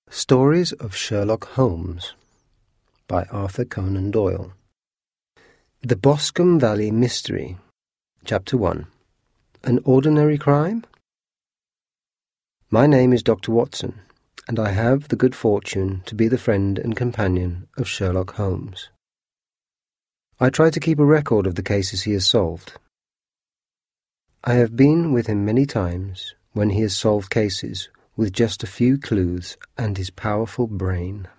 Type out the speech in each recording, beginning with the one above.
Stories of Sherlock Holmes by Arthur Conan Doyle. The Boscombe Valley Mystery. Chapter 1. An Ordinary Crime? My name is Dr. Watson, and I have the good fortune to be the friend and companion of Sherlock Holmes. I try to keep a record of the cases he has solved. I have been with him many times when he has solved cases with just a few clues and his powerful brain.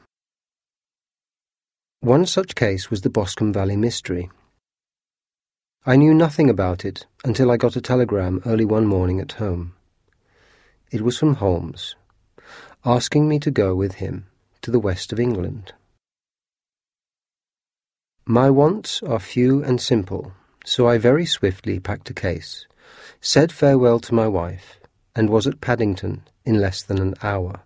One such case was the Boscombe Valley Mystery. I knew nothing about it until I got a telegram early one morning at home. It was from Holmes, asking me to go with him to the west of England. My wants are few and simple, so I very swiftly packed a case, said farewell to my wife, and was at Paddington in less than an hour.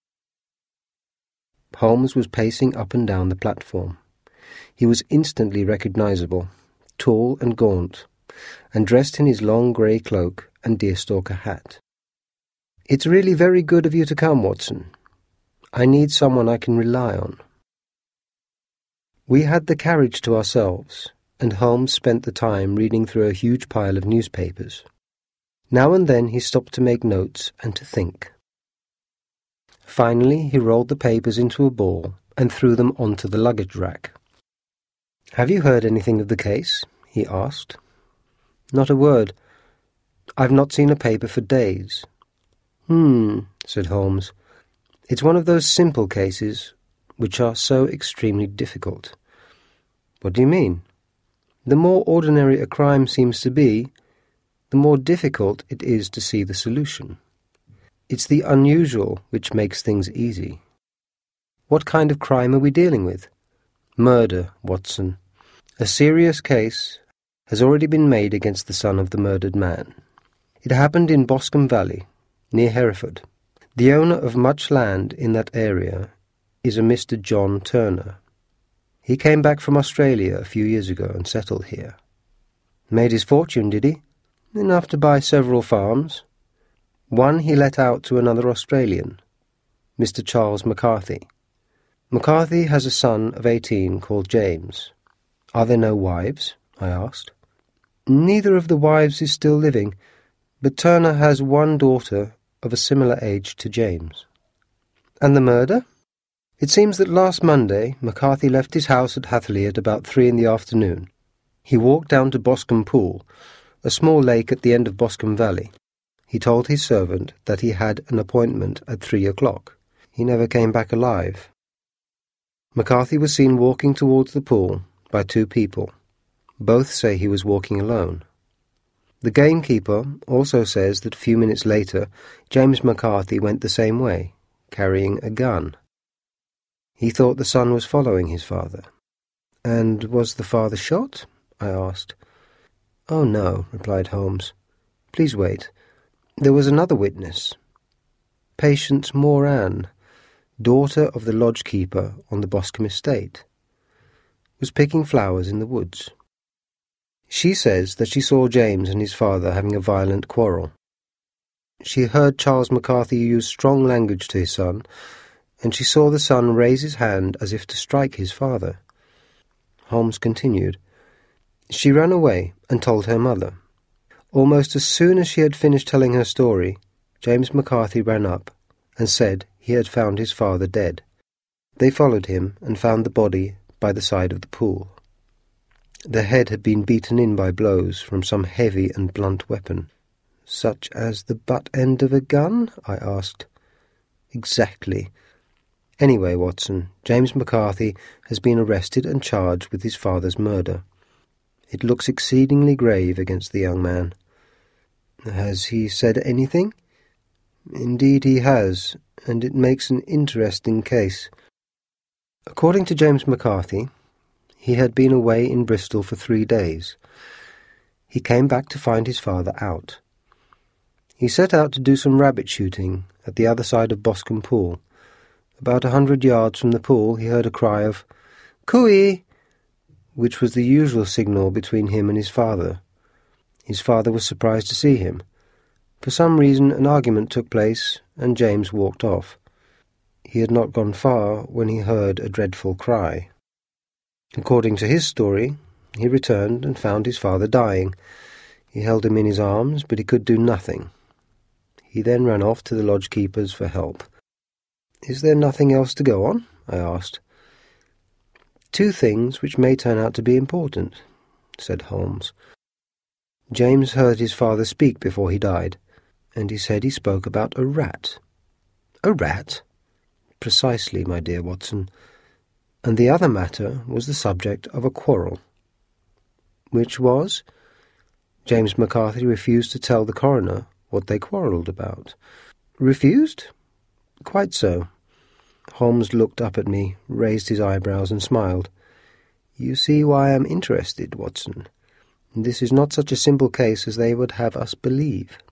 Holmes was pacing up and down the platform. He was instantly recognizable, tall and gaunt, and dressed in his long grey cloak and deerstalker hat. "It's really very good of you to come, Watson. I need someone I can rely on." We had the carriage to ourselves, and Holmes spent the time reading through a huge pile of newspapers. Now and then he stopped to make notes and to think. Finally, he rolled the papers into a ball and threw them onto the luggage rack. "Have you heard anything of the case?" he asked. "Not a word. I've not seen a paper for days." Said Holmes. "It's one of those simple cases which are so extremely difficult." "What do you mean?" "The more ordinary a crime seems to be, the more difficult it is to see the solution. It's the unusual which makes things easy." "What kind of crime are we dealing with?" "Murder, Watson. A serious case has already been made against the son of the murdered man. It happened in Boscombe Valley, near Hereford. The owner of much land in that area is a Mr. John Turner. He came back from Australia a few years ago and settled here." "Made his fortune, did he?" "Enough to buy several farms. One he let out to another Australian, Mr. Charles McCarthy. McCarthy has a son of 18 called James." "Are there no wives?" I asked. "Neither of the wives is still living, but Turner has one daughter of a similar age to James." "And the murder?" "It seems that last Monday McCarthy left his house at Hatherley at about 3 in the afternoon. He walked down to Boscombe Pool, a small lake at the end of Boscombe Valley. He told his servant that he had an appointment at 3 o'clock. He never came back alive. McCarthy was seen walking towards the pool by 2 people. Both say he was walking alone. The gamekeeper also says that a few minutes later James McCarthy went the same way, carrying a gun. He thought the son was following his father." "And was the father shot?" I asked. "Oh, no," replied Holmes. "Please wait. There was another witness. Patience Moran, daughter of the lodge-keeper on the Boscombe estate, was picking flowers in the woods. She says that she saw James and his father having a violent quarrel. She heard Charles McCarthy use strong language to his son, and she saw the son raise his hand as if to strike his father." Holmes continued. "She ran away and told her mother. Almost as soon as she had finished telling her story, James McCarthy ran up and said he had found his father dead. They followed him and found the body by the side of the pool. The head had been beaten in by blows from some heavy and blunt weapon." "Such as the butt end of a gun?" I asked. "Exactly. Anyway, Watson, James McCarthy has been arrested and charged with his father's murder. It looks exceedingly grave against the young man." "Has he said anything?" "Indeed he has, and it makes an interesting case. According to James McCarthy, he had been away in Bristol for 3 days. He came back to find his father out. He set out to do some rabbit shooting at the other side of Boscombe Pool. About 100 yards from the pool he heard a cry of 'Cooey!' which was the usual signal between him and his father. His father was surprised to see him. For some reason an argument took place, and James walked off. He had not gone far when he heard a dreadful cry. According to his story, he returned and found his father dying. He held him in his arms, but he could do nothing. He then ran off to the lodge-keepers for help. "Is there nothing else to go on?" I asked. "Two things which may turn out to be important," said Holmes. "James heard his father speak before he died, and he said he spoke about a rat." "A rat?" "Precisely, my dear Watson. And the other matter was the subject of a quarrel." "Which was?" "James McCarthy refused to tell the coroner what they quarrelled about." "Refused?" "Quite so." Holmes looked up at me, raised his eyebrows, and smiled. "You see why I am interested, Watson. This is not such a simple case as they would have us believe."